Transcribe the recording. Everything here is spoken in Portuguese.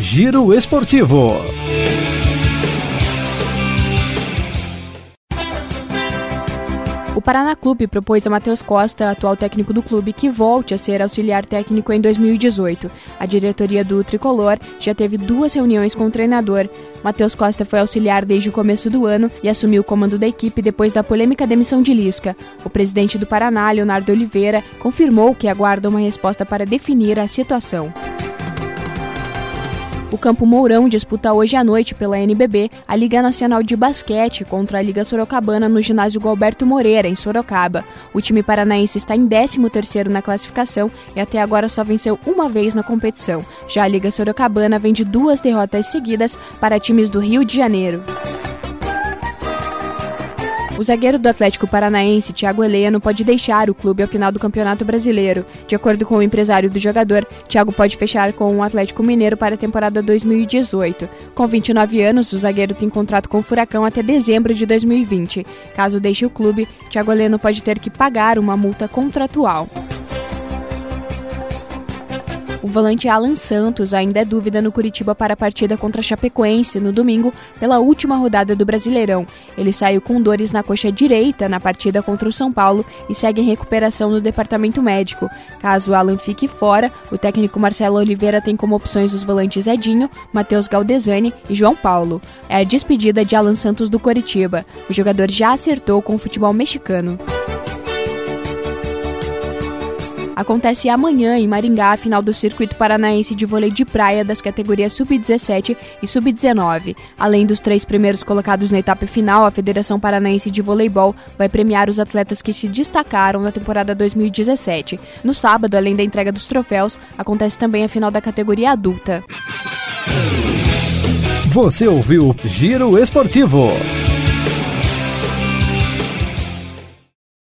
Giro Esportivo. O Paraná Clube propôs a Matheus Costa, atual técnico do clube, que volte a ser auxiliar técnico em 2018. A diretoria do Tricolor já teve 2 reuniões com o treinador. Matheus Costa foi auxiliar desde o começo do ano e assumiu o comando da equipe depois da polêmica demissão de Lisca. O presidente do Paraná, Leonardo Oliveira, confirmou que aguarda uma resposta para definir a situação. O Campo Mourão disputa hoje à noite pela NBB a Liga Nacional de Basquete contra a Liga Sorocabana no ginásio Gualberto Moreira, em Sorocaba. O time paranaense está em 13º na classificação e até agora só venceu uma vez na competição. Já a Liga Sorocabana vem de 2 derrotas seguidas para times do Rio de Janeiro. O zagueiro do Atlético Paranaense, Thiago Heleno, pode deixar o clube ao final do Campeonato Brasileiro. De acordo com o empresário do jogador, Thiago pode fechar com o Atlético Mineiro para a temporada 2018. Com 29 anos, o zagueiro tem contrato com o Furacão até dezembro de 2020. Caso deixe o clube, Thiago Heleno pode ter que pagar uma multa contratual. O volante Alan Santos ainda é dúvida no Curitiba para a partida contra a Chapecoense no domingo, pela última rodada do Brasileirão. Ele saiu com dores na coxa direita na partida contra o São Paulo e segue em recuperação no departamento médico. Caso Alan fique fora, o técnico Marcelo Oliveira tem como opções os volantes Edinho, Matheus Galdesani e João Paulo. É a despedida de Alan Santos do Curitiba. O jogador já acertou com o futebol mexicano. Acontece amanhã em Maringá a final do Circuito Paranaense de Vôlei de Praia das categorias Sub-17 e Sub-19. Além dos 3 primeiros colocados na etapa final, a Federação Paranaense de Voleibol vai premiar os atletas que se destacaram na temporada 2017. No sábado, além da entrega dos troféus, acontece também a final da categoria adulta. Você ouviu Giro Esportivo.